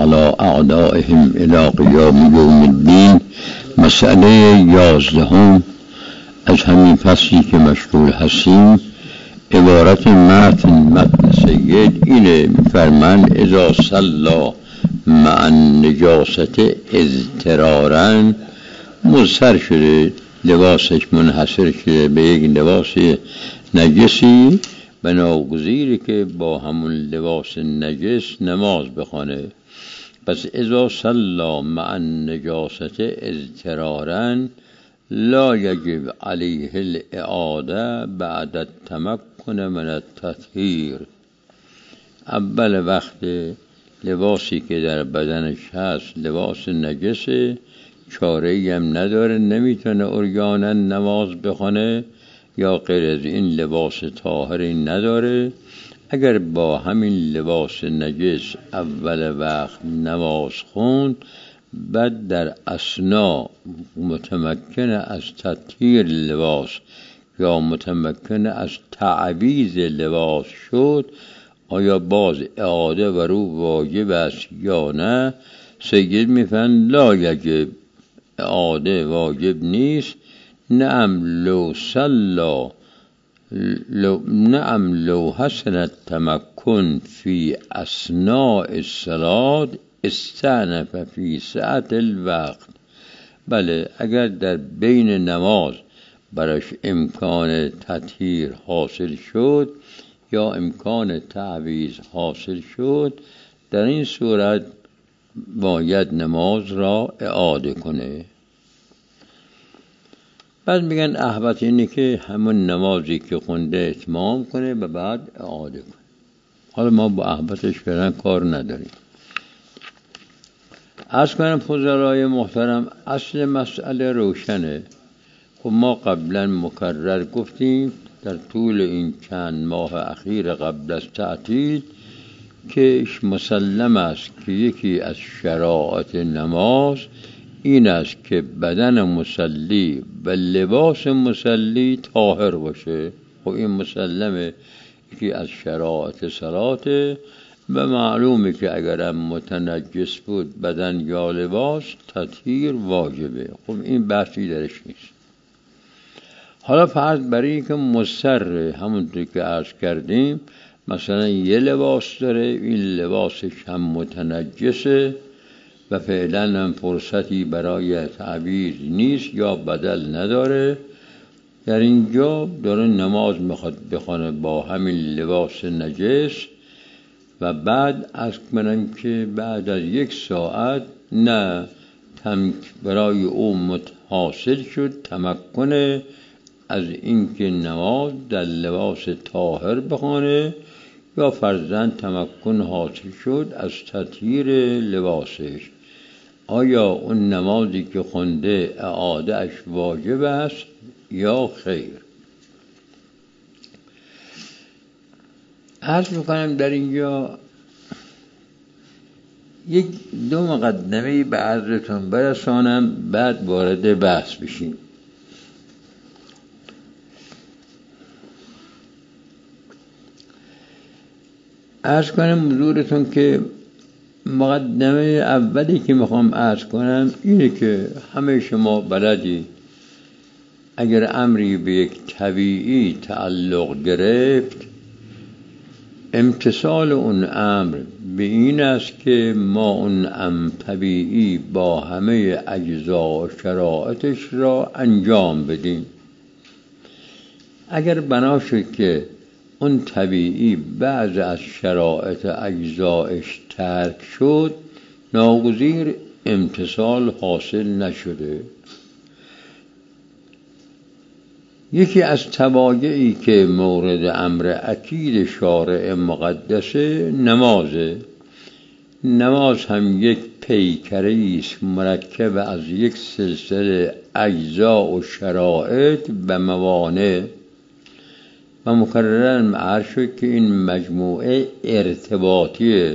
على اعدائهم الی قیام یوم الدین. مسئله 11 از همین فصلی که مشغول هستیم. عبارت متن سید اینه، میفرمند اذا صلی مع النجاست اضطرارا، مضطر شده لباسش منحصر شده به یک لباس نجسی و ناگزیره که با همون لباس نجس نماز بخونه. پس اذا صلی مع النجاست اضطرارا لا یجب علیه الاعاده بعد التمکن من التطهیر. اول وقت لباسی که در بدنش هست لباس نجسه، چاره‌ای هم نداره، نمیتونه عریانا نماز بخونه یا غیر از این لباس طاهری نداره. اگر با همین لباس نجس اول وقت نماز خوند، بعد در اثنا متمکن از تطهیر لباس یا متمکن از تعویض لباس شد، آیا باز اعاده و رو واجب است یا نه؟ سید میفرماید لا یجب، اعاده واجب نیست. نعم لو حسن التمکن فی اثناء الصلاة استأنف فی سعة الوقت. بله، اگر در بین نماز برش امکان تطهیر حاصل شد یا امکان تعویض حاصل شد، در این صورت باید نماز را اعاده کنه. بعد میگن احوط اینه که همون نمازی که خونده اتمام کنه و بعد اعاده کنه. حالا ما با احوطش فعلا کار نداریم. عرض کنم فضلای محترم، اصل مسئله روشنه. خب ما قبلا مکرر گفتیم در طول این چند ماه اخیر قبل از تعطیل که مسلم است که یکی از شرایط نماز این است که بدن مصلی و لباس مصلی طاهر باشه. خب این مسلمه، یکی از شرایط صلاته و معلومه که اگرم متنجس بود بدن یا لباس تطهیر واجبه. خب این بحثی درش نیست. حالا فرض برای این که مضطر، همونطور که عرض کردیم، مثلا یه لباس داره، این لباسش هم متنجسه و فعلا هم فرصتی برای تعویض نیست یا بدل نداره، در اینجا داره نماز میخواد بخونه با همین لباس نجس و بعد از کنم که بعد از 1 ساعت نه برای او حاصل شد تمکن از اینکه نماز در لباس طاهر بخونه یا فرضاً تمکن حاصل شد از تطهیر لباسش. آیا اون نمازی که خونده اعاده اش واجب است یا خیر؟ عرض میکنم در اینجا 1-2 مقدمه به عرضتون برسانم، بعد وارد بحث بشیم. عرض کنم حضورتون که مقدمه اولی که میخوام عرض کنم اینه که همه شما بلدی اگر امری به یک طبیعی تعلق گرفت، امتثال اون امر به این است که ما اون طبیعی با همه اجزا و شرایطش را انجام بدیم. اگر بنا شد که اون طبیعی بعض از شرایط اجزایش ترک شد، ناگزیر امتثال حاصل نشده. یکی از توابعی که مورد امر اکید شارع مقدسه نمازه. نماز هم یک پیکره است مرکب از یک سلسله اجزا و شرایط و موانع و مکررن عرض شد که این مجموعه ارتباطیه.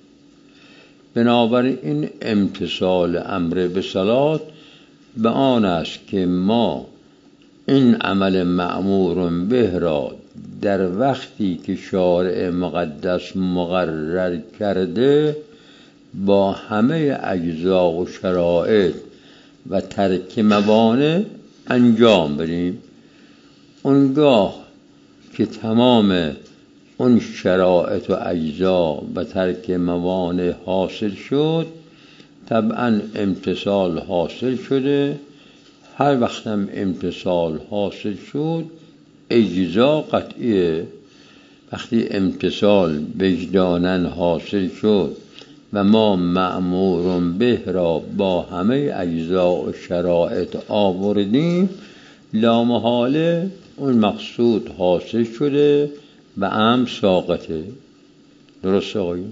بنابراین امتثال امر به صلات به آن است که ما این عمل مأمور به را در وقتی که شارع مقدس مقرر کرده با همه اجزا و شرایط و ترک موانع انجام بدیم. اونگاه که تمام اون شرایط و اجزا و ترک موانع حاصل شد، طبعا امتثال حاصل شده. هر وقت هم امتثال حاصل شد اجزا قطعیه. وقتی امتثال وجداناً حاصل شد و ما مأمور به را با همه اجزا و شرایط آوردیم، لامحاله اون مقصود حاصل شده و امر ساقطه. درست آقایون؟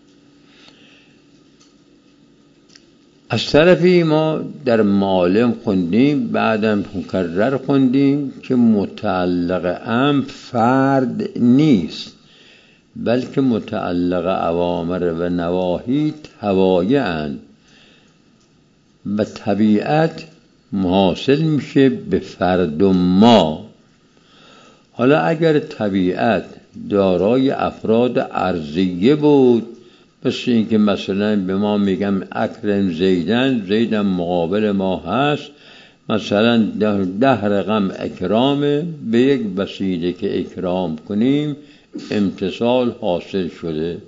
از طرفی ما در معالم خوندیم، بعدم مکرر خوندیم که متعلق امر فرد نیست، بلکه متعلق اوامر و نواهی توایع‌اند و طبیعت حاصل میشه به فرد و ما. حالا اگر طبیعت دارای افراد ارضیه بود، مثل این که مثلا به ما میگم اکرم زیدن، زیدن مقابل ما هست، مثلا 10 رقم اکرامه، به یک وسیله که اکرام کنیم امتثال حاصل شده.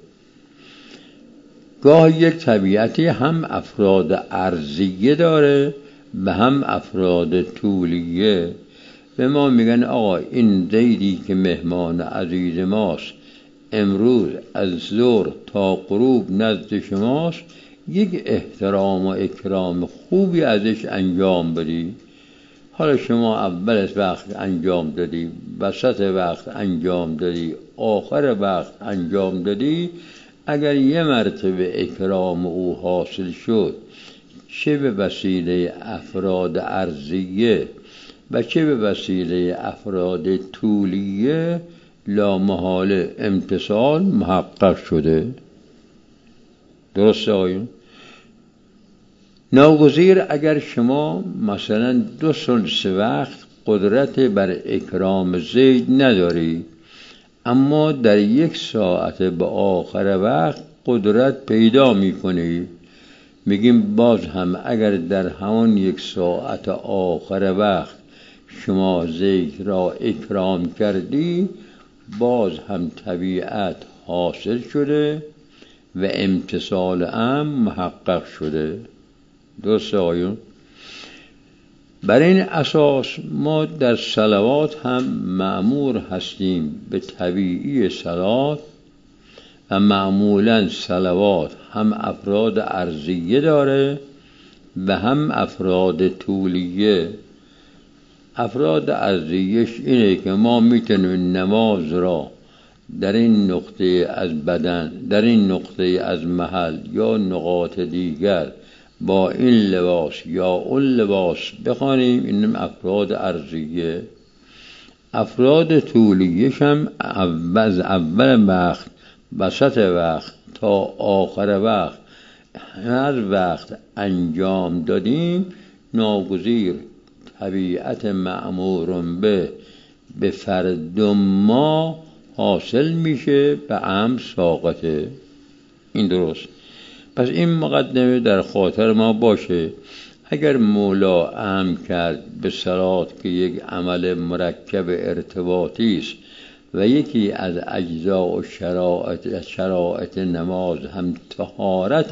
گاه یک طبیعتی هم افراد ارضیه داره و هم افراد طولیه. به ما میگن آقا این زیدی که مهمان عزیز ماست امروز از ظهر تا غروب نزد شماست، یک احترام و اکرام خوبی ازش انجام بدی. حالا شما اول وقت انجام دادی، وسط وقت انجام دادی، آخر وقت انجام دادی، اگر یه مرتبه اکرام او حاصل شد، چه به وسیله افراد ارضیه و چه به وسیله افراد طولیه، لامحاله امتثال محقق شده. درسته آقایون؟ ناگزیر اگر شما مثلا 2 ثلث وقت قدرت بر اکرام زید نداری، اما در 1 ساعت به آخر وقت قدرت پیدا میکنی، میگیم باز هم اگر در همون 1 ساعت آخر وقت شما زید را اکرام کردی، باز هم طبیعت حاصل شده و امتثال امر محقق شده. درست آقایون؟ بر این اساس ما در صلوات هم مأمور هستیم به طبیعی صلات و معمولا صلوات هم افراد ارضیه داره و هم افراد طولیه. افراد ارضیش اینه که ما میتونیم نماز را در این نقطه از بدن، در این نقطه از محل یا نقاط دیگر با این لباس یا اون لباس بخوانیم. این افراد ارضیه. افراد طولیش هم از اول وقت، وسط وقت تا آخر وقت، هر وقت انجام دادیم، ناگزیر طبیعت مأمور به فرد ما حاصل میشه، به امر ساقطه. این درست. پس این مقدمه در خاطر ما باشه. اگر مولا امر کرد به صلات که یک عمل مرکب ارتباطی است و یکی از اجزا و شرایط نماز هم طهارت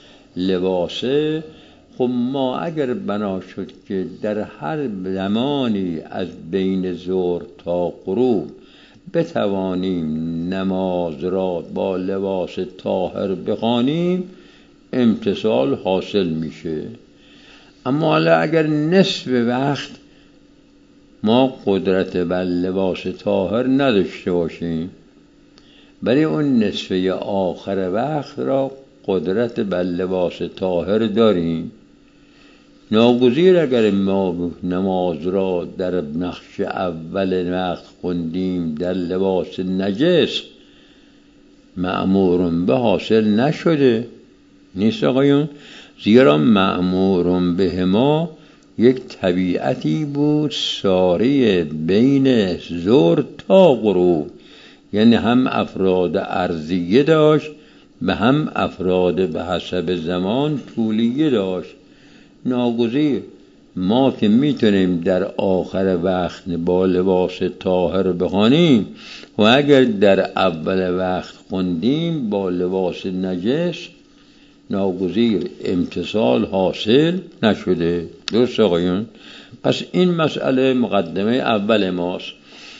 لباسه، خب ما اگر بنا شد که در هر زمانی از بین ظهر تا غروب بتوانیم نماز را با لباس طاهر بخوانیم، امتثال حاصل میشه. اما حالا اگر نصف وقت ما قدرت بر لباس طاهر نداشته باشیم، ولی اون نصفه آخر وقت را قدرت بر لباس طاهر داریم، ناگزیر اگر ما نماز را در نقش اول وقت خوندیم در لباس نجس، مأمور به حاصل نشده نیست آقایون. زیرا مأمور به ما یک طبیعتی بود ساری بین ظهر تا غروب، یعنی هم افراد ارضیه داشت به هم افراد به حسب زمان طولیه داشت. ناگزیر ما که میتونیم در آخر وقت با لباس طاهر بخوانیم و اگر در اول وقت خوندیم با لباس نجس، ناگزیر امتثال حاصل نشده. درست آقایون؟ پس این مسئله مقدمه اول ماست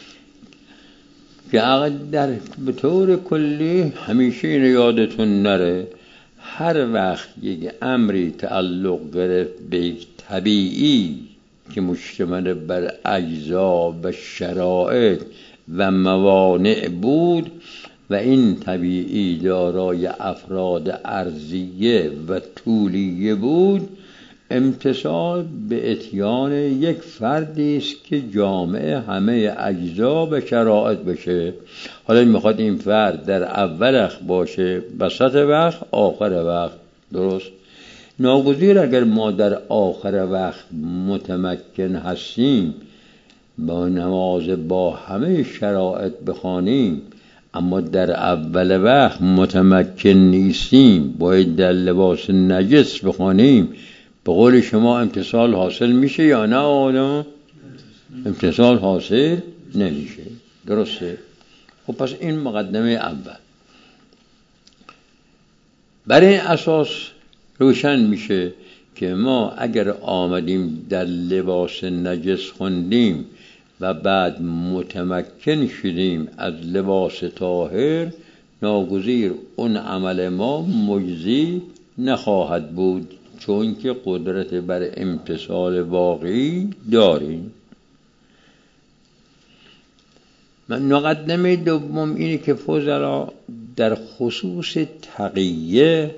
که در به طور کلی همیشه این یادتون نره، هر وقت یک امری تعلق گرفت به طبیعی که مشتمل بر اجزا و شرایط و موانع بود و این طبیعی دارای افراد ارضیه و طولیه بود، امتثال به اتیان یک فردی است که جامع همه اجزا و شرایط بشه. حالا میخواد این فرد در اول وقت باشه، وسط وقت، آخر وقت. درست؟ ناگزیر اگر ما در آخر وقت متمکن هستیم با نماز با همه شرایط بخوانیم، اما در اول وقت متمکن نیستیم، باید در لباس نجس بخوانیم، به قول شما امتثال حاصل میشه یا نه آدم؟ امتثال حاصل نمیشه. درسته؟ خب پس این مقدمه اول. برای این اساس روشن میشه که ما اگر آمدیم در لباس نجس خوندیم و بعد متمکن شدیم از لباس طاهر، ناگزیر اون عمل ما مجزی نخواهد بود، چون که قدرت بر امتثال واقعی داریم. مقدمه دوم اینه که فضلا در خصوص تقیه،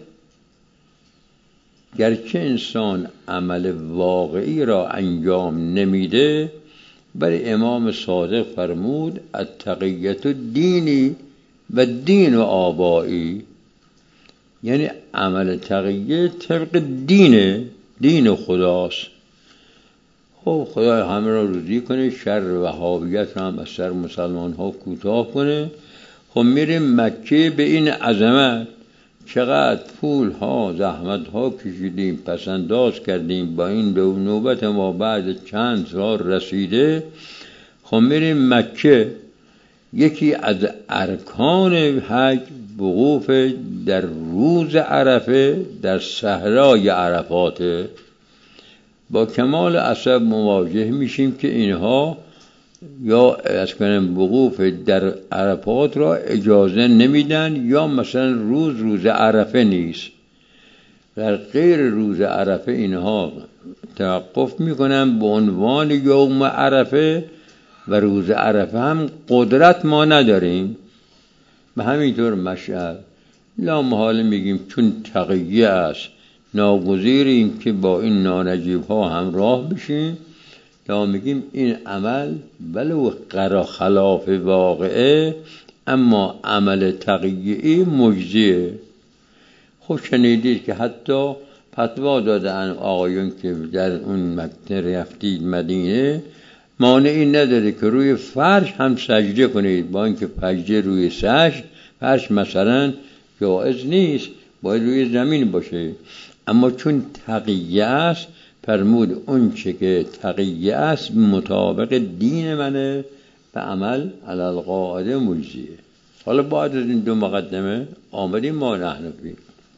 گرچه انسان عمل واقعی را انجام نمیده، برای امام صادق فرمود التقیت دینی و دین و آبایی، یعنی عمل تقیه طبق دین خداست. خب خدا همه را روزی کنه، شر وهابیت هم از سر مسلمان ها کوتاه کنه. خب میریم مکه به این عظمت، چقدر پول ها زحمت ها کشیدیم، پسنداز کردیم، با این نوبت ما بعد چند سال رسیده. خب میریم مکه، یکی از ارکان حج وقوف در روز عرفه در صحرای عرفاته. با کمال اسف مواجه میشیم که اینها یا از کنم وقوف در عرفات را اجازه نمیدن، یا مثلا روز عرفه نیست، در غیر روز عرفه اینها توقف میکنن به عنوان یوم عرفه، و روز عرفه هم قدرت ما نداریم. به همینطور مشعر لا محاله میگیم چون تقیه است، ناگزیریم که با این نانجیب ها همراه بشیم، تا میگیم این عمل ولو خلاف واقعه، اما عمل تقیه‌ای مجزیه. خب شنیدید که حتی فتوا دادن آقایون که در اون مکه رفتید مدینه، مانعی نداره که روی فرش هم سجده کنید، با اینکه سجده روی فرش مثلا جایز نیست، باید روی زمین باشه، اما چون تقیه است فرمود اون چه که تقیه است مطابق دین منه به عمل علی القاعده مجزیه. حالا بعد از این دو مقدمه آمدیم ما نحنفی.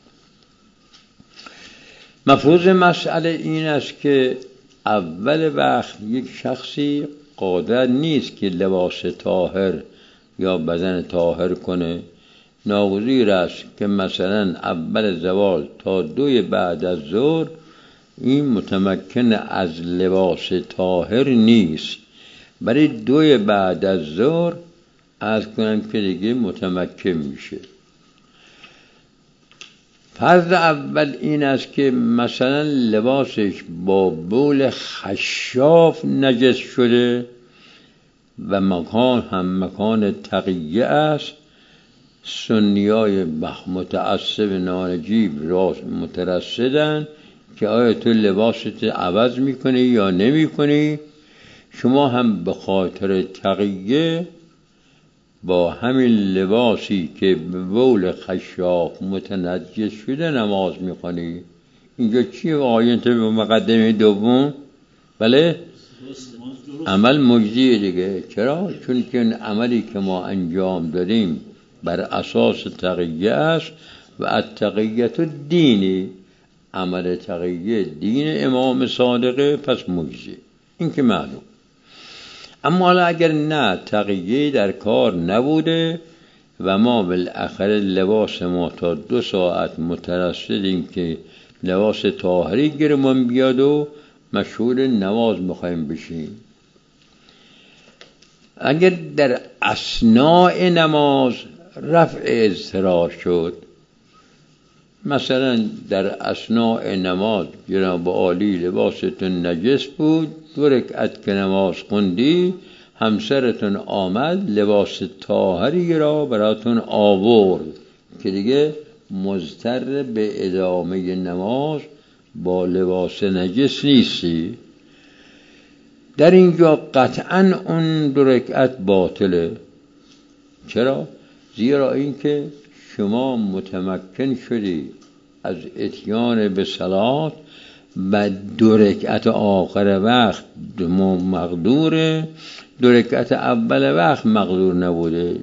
مفروض مسئله این است که اول وقت یک شخصی قادر نیست که لباس طاهر یا بدن طاهر کنه. ناگزیر است که مثلا اول زوال تا 2 بعد از ظهر این متمکن از لباس طاهر نیست، برای 2 بعد از ظهر از کنم که دیگه متمکن میشه. فرض اول این است که مثلا لباسش با بول خشاف نجس شده و مکان هم مکان تقیه است. سنیای متعصب نانجیب راست مترصدن که آیا تو لباست عوض میکنی یا نمیکنی. شما هم به خاطر تقیه با همین لباسی که به بول خشاک متنجس شده نماز میخونی. اینجا چیه آیت به مقدمه دوم؟ بله عمل مجزیه دیگه. چرا؟ چون که این عملی که ما انجام دادیم بر اساس تقیه است و التقیت دینی، عمل تقیه دین امام صادقه، پس مجزی، این که معلوم. اما حالا اگر نه تقیه در کار نبوده و ما بالاخره لباس ما تا 2 ساعت مترصدیم که لباس طاهری گیرمون بیاد و مشغول نماز میخوایم بشیم، اگر در اثناء نماز رفع اضطرار شد، مثلا در اثناء نماز جناب عالی لباستون نجس بود، 2 رکعت که نماز خوندی همسرتون آمد لباس طاهری را براتون آورد که دیگه مضطر به ادامه نماز با لباس نجس نیستی، در اینجا قطعا اون 2 رکعت باطله. چرا؟ زیرا اینکه شما متمکن شدی از اتیان به صلات و 2 رکعت آخر وقت مقدوره، 2 رکعت اول وقت مقدور نبوده.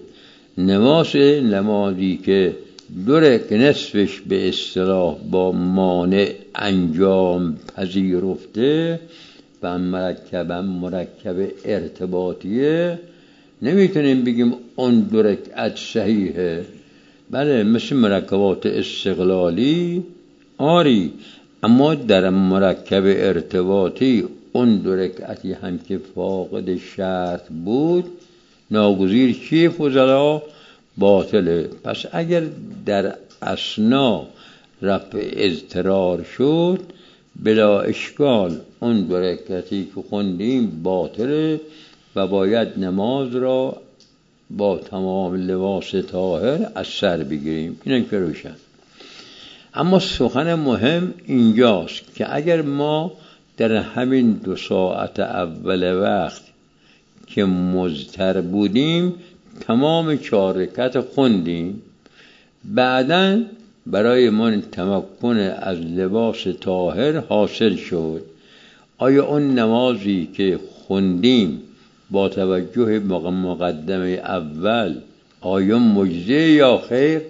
نمازی که 2 رکعت نصفش به اصطلاح با مانع انجام پذیرفته و مرکب ارتباطیه، نمیتونیم بگیم اون 2 رکعت صحیحه. بله مثل مرکبات استقلالی آری، اما در مرکب ارتباطی اون 2 رکعتی هم که فاقد شرط بود ناگزیر چیه فضلا؟ باطله. پس اگر در اثنا رفع اضطرار شد بلا اشکال اون 2 رکعتی که خوندیم باطله و باید نماز را با تمام لباس طاهر از سر بگیریم. اینم که روشن. اما سخن مهم اینجاست که اگر ما در همین 2 ساعت اول وقت که مضطر بودیم تمام 4 رکعت خوندیم، بعداً برای من تمکن از لباس طاهر حاصل شد، آیا اون نمازی که خوندیم با توجه مقدمه اول آیا مجزی یا خیر؟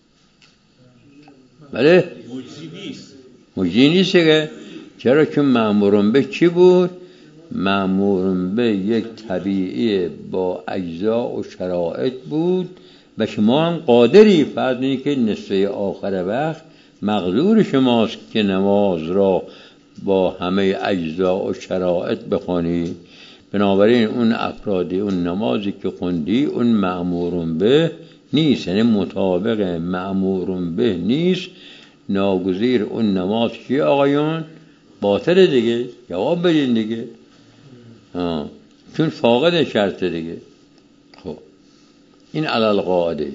بله مجزی نیست که. چرا؟ که مأمورون به چی بود؟ مأمورون به یک طبیعی با اجزا و شرایط بود و شما هم قادری، فرض اینه که نصفه آخر وقت مقدور شماست که نماز را با همه اجزا و شرایط بخوانی. بنابراین اون افرادی اون نمازی که خوندی اون مأمورون به نیست، یعنی مطابق مأمورون به نیست، ناگزیر اون نماز چیه آقایون؟ باطل دیگه. جواب بدین دیگه. چون فاقد شرط دیگه. خب این علل قاعده.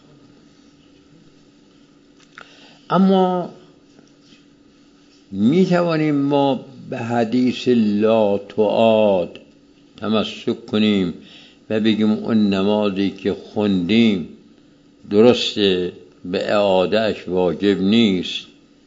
اما می توانیم ما به حدیث لا تعاد تمسک کنیم و بگیم اون نمازی که خوندیم درسته، به اعادهش واجب نیست.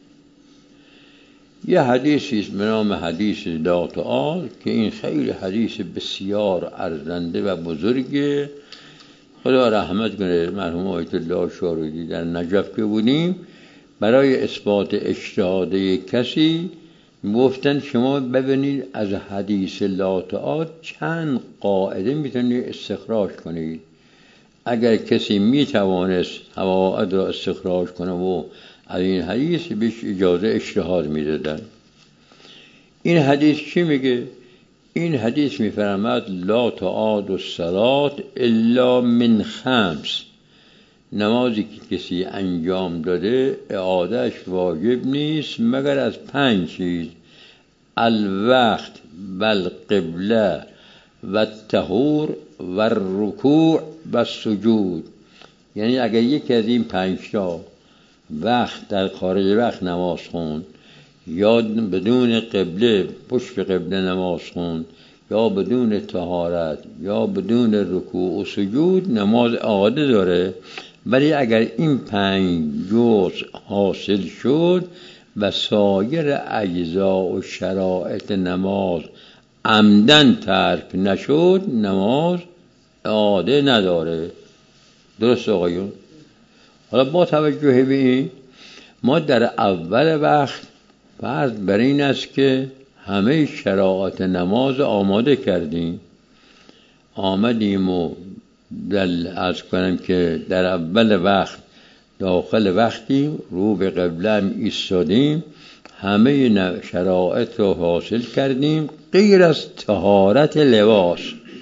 یه حدیثی است به نام حدیث لا تعاد که این خیلی حدیث بسیار ارزنده و بزرگه. خدا رحمت کنه مرحوم آیت الله شاردی در نجف که بودیم برای اثبات اجتهاد کسی گفتن شما ببینید از حدیث لا تعاد چند قاعده میتونید استخراج کنید. اگر کسی میتوانست قواعد را استخراج کنه و از این حدیث بهش اجازه اجتهاد میدادن. این حدیث چی میگه؟ این حدیث میفرماد لا تعاد الصلاة الا من 5. نمازی که کسی انجام داده اعادهش واجب نیست مگر از 5 چیز: الوقت و القبله و الطهور و الرکوع و السجود. یعنی اگر یکی از این 5 تا وقت در خارج وقت نماز خوند، یا بدون قبله پشت قبله نماز خوند، یا بدون طهارت یا بدون رکوع و سجود نماز اعاده داره. ولی اگر این 5 جزء حاصل شد و سایر اجزا و شرایط نماز عمدن ترک نشد نماز اعاده نداره. درست آقایون؟ حالا با توجه به این ما در اول وقت فرض بر این است که همه شرایط نماز آماده کردیم، آمدیم و عرض کنم که در اول وقت داخل وقتی رو به قبله ایستادیم، همه شرایط رو حاصل کردیم غیر از طهارت لباس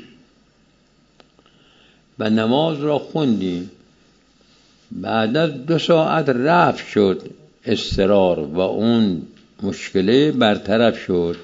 و نماز را خوندیم. بعد از 2 ساعت رفع شد اضطرار و اون مشکله برطرف شد.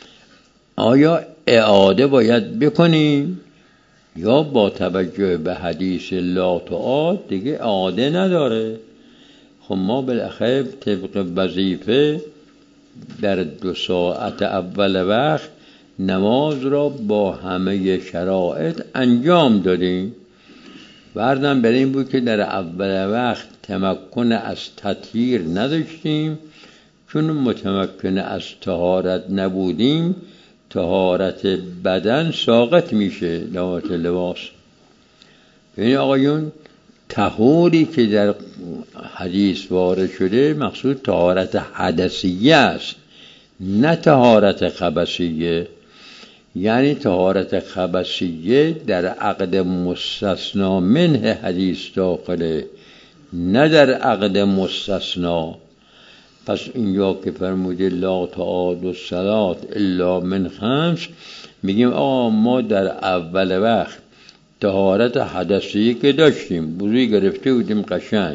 آیا اعاده باید بکنیم یا با توجه به حدیث لا تعاد دیگه اعاده نداره؟ خب ما بالاخره طبق وظیفه در 2 ساعت اول وقت نماز را با همه شرایط انجام دادیم. بردم بر این بود که در اول وقت تمکن از تطهیر نداشتیم. چون متمکن از طهارت نبودیم طهارت بدن ساقط میشه طهارت لباس. یعنی آقایون طهوری که در حدیث وارد شده مقصود طهارت حدثیه است نه طهارت خبثیه. یعنی طهارت خبثیه در عقد مستثنا منه حدیث داخله نه در عقد مستثنا. پس اینجا که فرموده لا تعاد الصلاة الا من 5 میگیم آقا ما در اول وقت طهارت حدثی که داشتیم وضوی گرفته بودیم قشنگ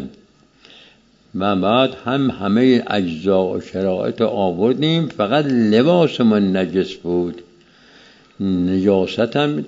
و بعد همه اجزا و شرایط آوردیم، فقط لباسمون نجس بود. نجاست هم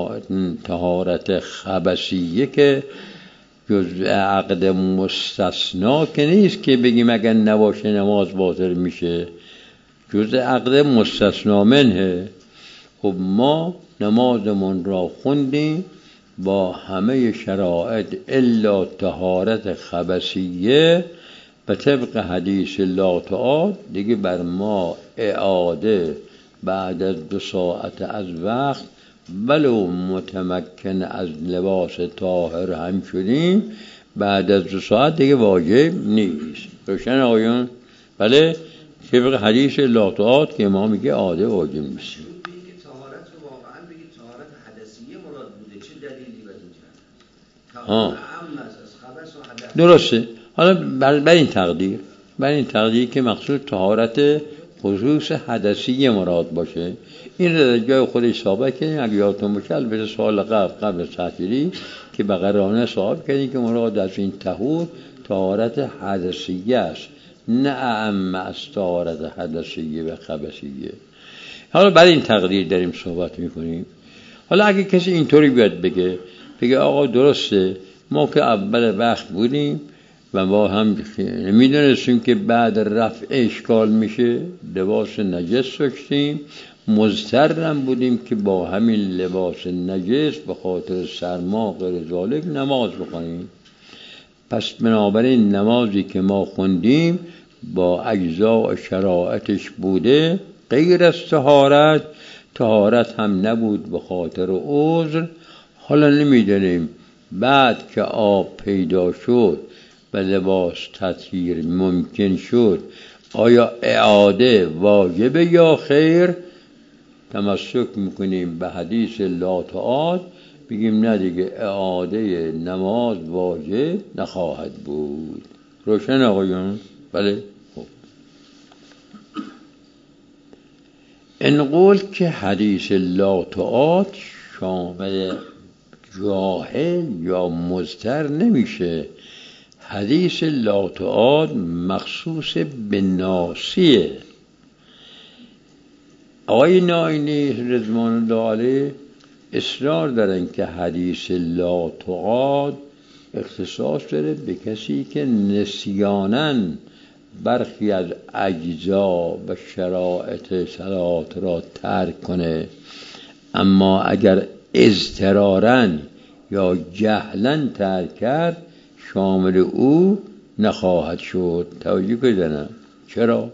طهارت خبثیه که جزء عقد مستثنا که نیست که بگیم اگر نباشه نماز باطل میشه، جزء عقد مستثنا منه. خب ما نمازمون را خوندیم با همه شرایط الا طهارت خبثیه و طبق حدیث لا تعاد دیگه بر ما اعاده بعد از 2 ساعت از وقت ولو متمکن از لباس طاهر هم شدیم بعد از 2 ساعت دیگه واجب نیست. روشن آقایون؟ بله طبق حدیث لا تعاد که ما میگه عاده واجب نیست. بگید طهارت رو واقعا بگید طهارت حدثیه مراد بوده، چه دلیلی بر این کرد؟ طهارت عام از خبث و حدث. درسته. حالا بر این تقدیر که مقصود طهارت خصوص حدثی مراد باشه. این را جای خودش ثابت کردیم. اگه یادتون باشه البته سوال قبل تحصیلی که بقرانه ثابت کردیم که مراد از این طهور طهارت حدثیه است نه اعم از طهارت حدثیه و خبثیه. حالا برای این تقدیر داریم صحبت میکنیم. حالا اگه کسی اینطوری بیاد بگه آقا درسته ما که اول وقت بودیم و ما هم میدونستیم که بعد رفع اشکال میشه، لباس نجس داشتیم، مضطرم بودیم که با همین لباس نجس به خاطر سرما غیر ذالک نماز بخونیم. پس بنابراین نمازی که ما خوندیم با اجزا و شرایطش بوده غیر از طهارت هم نبود به خاطر عذر. حالا نمیدونیم بعد که آب پیدا شد و لباس تطهیر ممکن شد آیا اعاده واجب یا خیر؟ تمسک میکنیم به حدیث لا تعاد، بگیم نه دیگه اعاده نماز واجب نخواهد بود. روشن آقایون؟ بله. خب انقول که حدیث لا تعاد شامل جاهل یا مضطر نمیشه. حدیث لا تعاد مخصوص به ناسیه. آقای نائینی رضوان الله علیه اصرار دارن که حدیث لا تعاد اختصاص داره به کسی که نسیاناً برخی از اجزا و شرایط صلات را ترک کنه. اما اگر اضطراراً یا جهلاً ترک کرد شامل او نخواهد شد. توجه کنید. چرا؟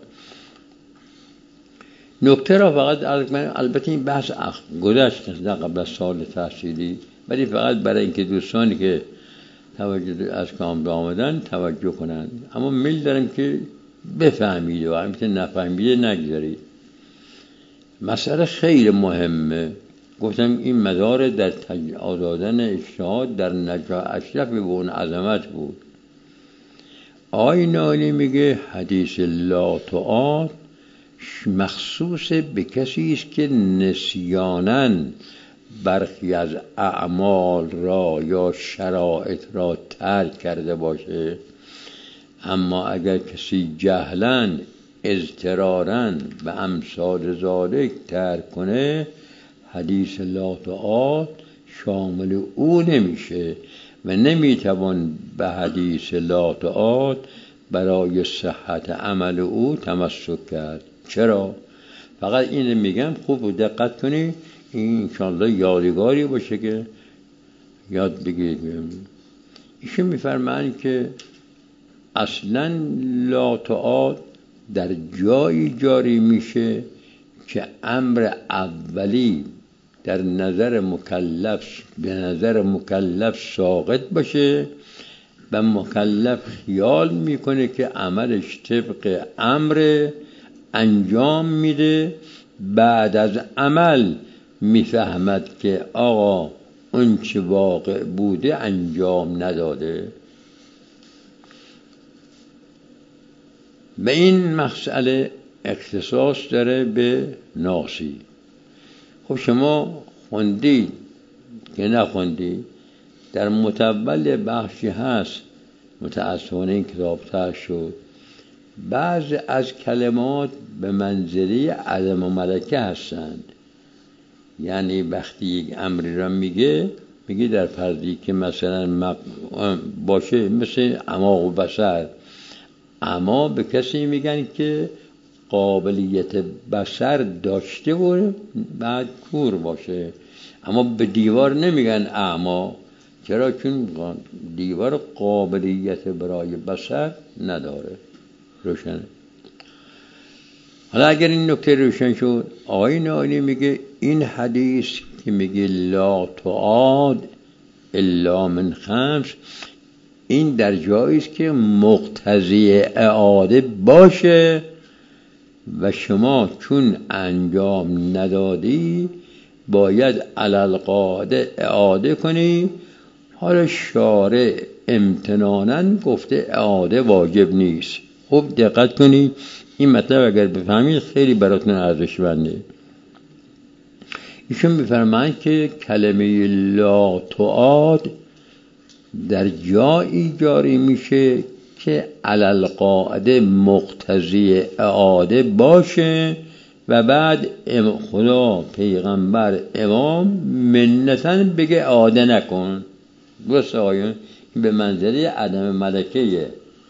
نکته را فقط البته این بحث گذشت نه قبل از سال تحصیلی، ولی فقط برای اینکه دوستانی که توجه از کام آمدن توجه کنند، اما میل دارم که بفهمید و همینطور نفهمیده نگذارید. مسئله خیلی مهمه. گفتم این مدار در آزادن اجتهاد در نجاح اشرف به اون عظمت بود. آقای نانی میگه حدیث لا تعاد مخصوص به کسی است که نسیاناً برخی از اعمال را یا شرایط را ترک کرده باشه. اما اگر کسی جهلاً اضطراراً به امثال ذالک ترک کنه حدیث لا تعاد شامل او نمیشه و نمیتوان به حدیث لا تعاد برای صحت عمل او تمسک کرد. چرا؟ فقط اینو میگم خوب دقت کنی، این انشاءالله یادگاری باشه که یاد بگیرید. ایشون میفرمایند که اصلا لا تعاد در جایی جاری میشه که امر اولی در نظر مکلف ساقط باشه و مکلف خیال میکنه که عملش طبق امر انجام میده. بعد از عمل میفهمد که آقا اون چه واقع بوده انجام نداده. و این مسئله اختصاص داره به ناسی. خب شما خوندید که نخوندید، در متول بخشی هست، متاسفانه این کتاب ترک شد، بعض از کلمات به منزله عدم و ملکه هستند. یعنی وقتی یک امری را میگه در پردی که مثلا باشه مثل اما و بصر، اما به کسی میگن که قابلیت بصر داشته و بعد کور باشه، اما به دیوار نمیگن اعما. چرا؟ چون دیوار قابلیت برای بصر نداره. روشنه؟ حالا اگر این نکته روشن شد، آقای نانی میگه این حدیث که میگه لا تعاد الا من خمس، این در جایی است که مقتضی اعاده باشه و شما چون انجام ندادی باید علالقاعده اعاده کنی. حالا شارع امتناناً گفته اعاده واجب نیست. خوب دقت کنی، این مطلب اگر بفهمید خیلی براتون ارزشمنده. ایشون میفرمایند که کلمه لا تعاد در جایی جاری میشه که علالقاعده مقتضی اعاده باشه و بعد خدا پیغمبر امام منتاً بگه اعاده نکن. درست آقایون؟ به منزله عدم ملکه.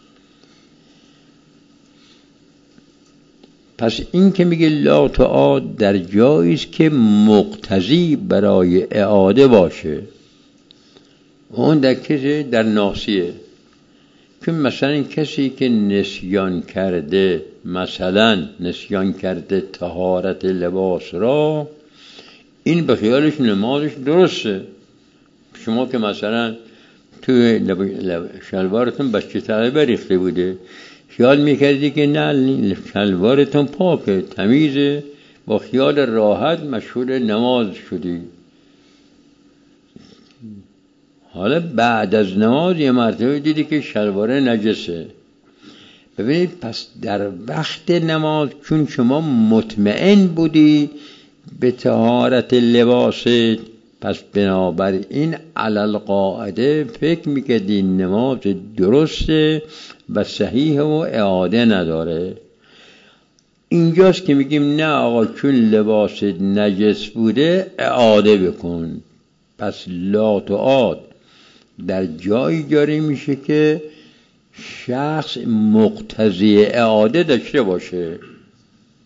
پس این که میگه لا تعاد در جایی است که مقتضی برای اعاده باشه. اون در کسی در ناسیه، که مثلا کسی که نسیان کرده، مثلا نسیان کرده طهارت لباس را، این به خیالش نمازش درسته. شما که مثلا توی شلوارتون بچه تقریبا ریخته بوده، خیال میکردی که نه شلوارتون پاکه تمیزه، با خیال راحت مشغول نماز شدی. حالا بعد از نماز یه مرتبه دیدی که شلوار نجسه. ببینید پس در وقت نماز چون شما مطمئن بودی به طهارت لباست، پس بنابراین علالقاعده فکر میکردی نماز درسته و صحیح و اعاده نداره. اینجاست که میگیم نه آقا چون لباس نجس بوده اعاده بکن. پس لا تعاد در جایی جاری میشه که شخص مقتضی اعاده داشته باشه.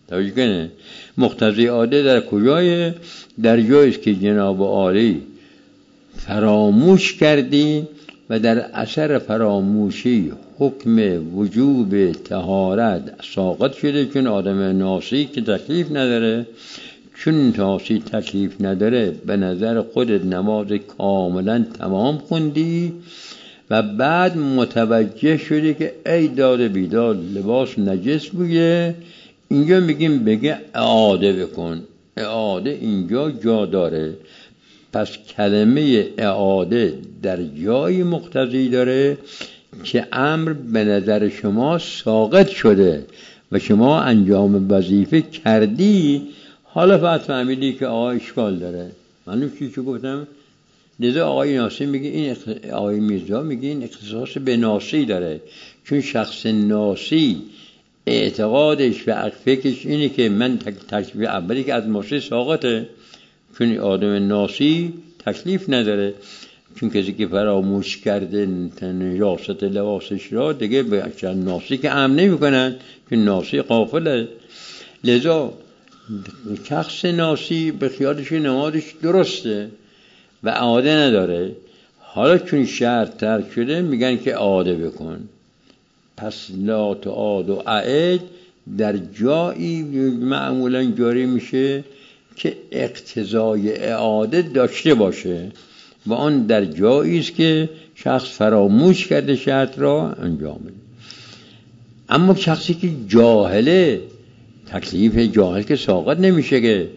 توجه کنه. مقتضی عاده در کجای؟ در جایی است که جناب عالی فراموش کردی و در اثر فراموشی حکم وجوب طهارت ساقط شده. چون آدم ناسی که تکلیف نداره، چون ناسی تکلیف نداره، به نظر خودت نماز کاملا تمام خوندی و بعد متوجه شدی که ای داد بیداد لباس نجس بوده. اینجا میگیم بگه اعاده بکن. اعاده اینجا جا داره. پس کلمه اعاده در جای مقتضی داره که امر به نظر شما ساقط شده و شما انجام وظیفه کردی، حالا فقط فهمیدی که آقا اشکال داره. من چی گفتم؟ لذا آقای ناسی میگه آقای میرزا میگه این اختصاص به ناسی داره، چون شخص ناسی اعتقادش و فکرش اینه که من تکلیف اولی که از ماسی ساقطه، چون آدم ناسی تکلیف نداره. چون کسی که فراموش کرده نجاست لباسش را دیگه به ناسی که امر نمی کنن، که ناسی غافله. لذا شخص ناسی به خیالش نمازش درسته و اعاده نداره. حالا چون شرط ترک شده میگن که اعاده بکن. پس لا تعاد و اعد در جایی معمولا جاری میشه که اقتضای اعاده داشته باشه و آن در جایی است که شخص فراموش کرده شرط را انجام بده. اما شخصی که جاهله، تکلیف جاهل که ساقط نمیشه. که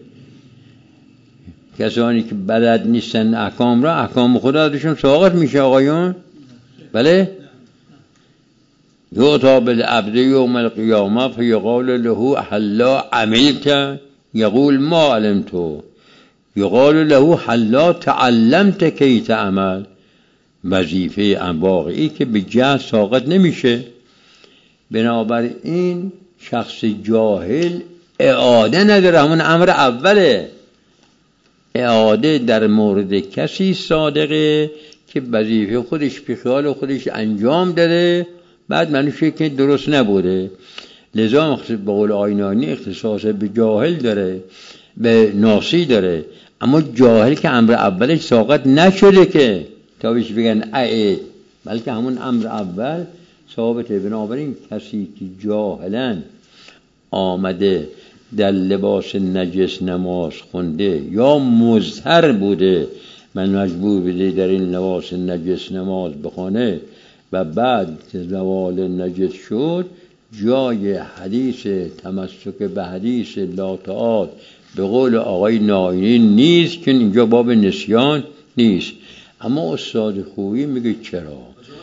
کسانی که بلد نیستن احکام را، احکام خدا ازشون ساقط میشه آقایون. بله یعطا بالعبد یوم القیامه فیقال له حلا عملت یقول ما علمت یقال له حلا تعلمت کی تعمل. وظیفه واقعی که به جهل ساقط نمیشه. بنابراین شخص جاهل اعاده نداره، همون امر اوله. اعاده در مورد کسی صادقه که وظیفه خودش به خیال خودش انجام داده، بعد منوشه که درست نبوده. لذا به قول آینانی اختصاص به جاهل داره، به ناسی داره. اما جاهل که امر اولش ساقط نشده که تا بهش بگن اعید، بلکه همون امر اول ثابته. بنابراین کسی که جاهلاً آمده در لباس نجس نماز خونده یا مضطر بوده من مجبور بوده در این لباس نجس نماز بخونه و بعد زوال نجس شد، جای حدیث تمسک به حدیث لا تعاد به قول آقای ناینی نیست، که اینجا باب نسیان نیست. اما استاد خویی میگه چرا؟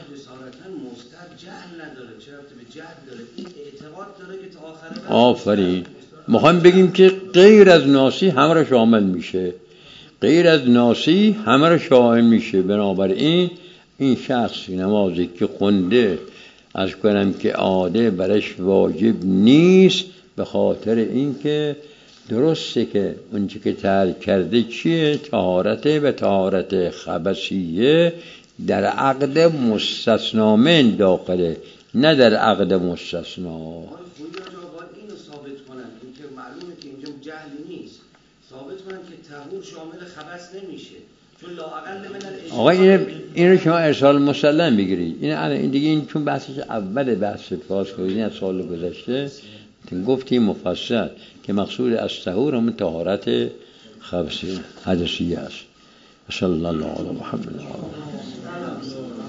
آفرین. میخوایم بگیم که غیر از ناسی همه را شامل میشه، غیر از ناسی همه را شامل میشه. بنابراین این شخص نمازی که خونده از کنم که عاده برش واجب نیست، به خاطر اینکه درسته که اونچه که ترک کرده چیه؟ طهارته و طهارت خبثیه در عقد مستثنا من داخله، نه در عقد مستثنا. اینو ثابت کنن که معلومه که اینجا جهلی نیست، ثابت کنن که طهور شامل خبث نمیشه، چون لااقل من آقا اینو شما ارسال مسلم بگیرید. این دیگه این چون بحثش اول بحث فاس کنید از سال گذشته گفتیم مفصل که مقصود از طهور همون طهارت خبثی حدثی است. صلی الله علیه و محمد.